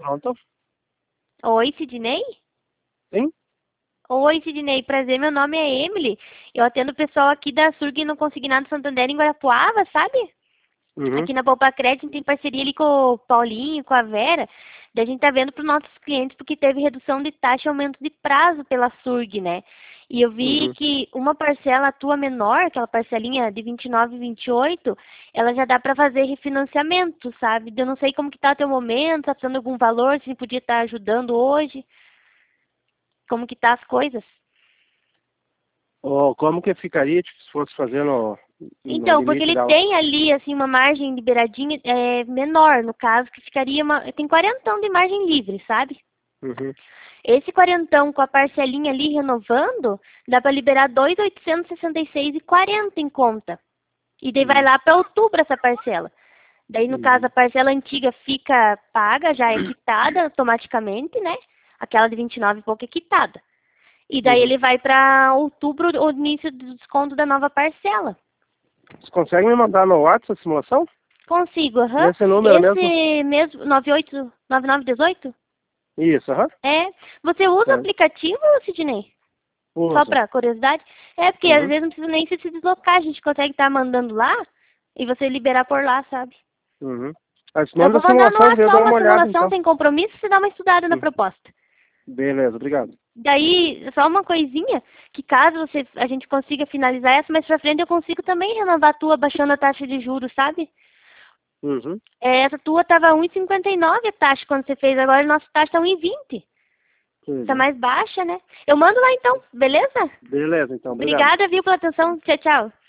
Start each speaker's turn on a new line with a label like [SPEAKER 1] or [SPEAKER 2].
[SPEAKER 1] Pronto.
[SPEAKER 2] Oi, Sidney?
[SPEAKER 1] Sim?
[SPEAKER 2] Oi, Sidney, prazer, meu nome é Emily. Eu atendo o pessoal aqui da Surg no Consignado Santander em Guarapuava, sabe?
[SPEAKER 1] Uhum.
[SPEAKER 2] Aqui na Poupa Crédito a gente tem parceria ali com o Paulinho, com a Vera. Daí a gente tá vendo para os nossos clientes porque teve redução de taxa e aumento de prazo pela Surg, né? E eu vi
[SPEAKER 1] Uhum.
[SPEAKER 2] que uma parcela tua menor, aquela parcelinha de 29 e 28, ela já dá para fazer refinanciamento, sabe? Eu não sei como que tá teu momento, tá precisando de algum valor, se podia estar ajudando hoje, como que tá as coisas.
[SPEAKER 1] Como que ficaria tipo, se fosse fazer no
[SPEAKER 2] Então, porque
[SPEAKER 1] limite
[SPEAKER 2] ele
[SPEAKER 1] dela?
[SPEAKER 2] tem ali, assim, uma margem liberadinha menor, no caso, que ficaria tem quarentão de margem livre, sabe?
[SPEAKER 1] Uhum.
[SPEAKER 2] Esse quarentão com a parcelinha ali renovando, dá para liberar 2.866,40 em conta. E daí vai
[SPEAKER 1] Uhum.
[SPEAKER 2] lá para outubro essa parcela. Daí, no caso,
[SPEAKER 1] Uhum.
[SPEAKER 2] a parcela antiga fica paga, já é quitada automaticamente, né? Aquela de 29 e pouco é quitada. E daí
[SPEAKER 1] Uhum.
[SPEAKER 2] ele vai para outubro, o início do desconto da nova parcela.
[SPEAKER 1] Você consegue me mandar no WhatsApp a simulação?
[SPEAKER 2] Consigo, aham.
[SPEAKER 1] Nesse número mesmo?
[SPEAKER 2] Esse mesmo, 989918?
[SPEAKER 1] Isso, aham.
[SPEAKER 2] É. Você usa o
[SPEAKER 1] É.
[SPEAKER 2] aplicativo, Sidney? Só
[SPEAKER 1] Uso.
[SPEAKER 2] para curiosidade? É, porque às
[SPEAKER 1] Uhum.
[SPEAKER 2] vezes não precisa nem se deslocar, a gente consegue estar mandando lá e você liberar por lá, sabe?
[SPEAKER 1] Uhum. Ah, esse
[SPEAKER 2] Eu
[SPEAKER 1] nome
[SPEAKER 2] vou
[SPEAKER 1] da
[SPEAKER 2] mandar no
[SPEAKER 1] simulação, eu
[SPEAKER 2] WhatsApp
[SPEAKER 1] dou
[SPEAKER 2] uma
[SPEAKER 1] uma olhada
[SPEAKER 2] simulação
[SPEAKER 1] então.
[SPEAKER 2] sem compromisso, você dá uma estudada na
[SPEAKER 1] Uhum.
[SPEAKER 2] proposta.
[SPEAKER 1] Beleza, obrigado.
[SPEAKER 2] Daí, só uma coisinha, que caso a gente consiga finalizar essa, mais pra frente eu consigo também renovar a tua baixando a taxa de juros, sabe?
[SPEAKER 1] Uhum.
[SPEAKER 2] Essa tua tava 1,59 a taxa quando você fez, agora a nossa taxa tá 1,20. Tá
[SPEAKER 1] Uhum.
[SPEAKER 2] mais baixa, né? Eu mando lá então, beleza?
[SPEAKER 1] Beleza, então, obrigado.
[SPEAKER 2] Obrigada, viu, pela atenção. Tchau, tchau.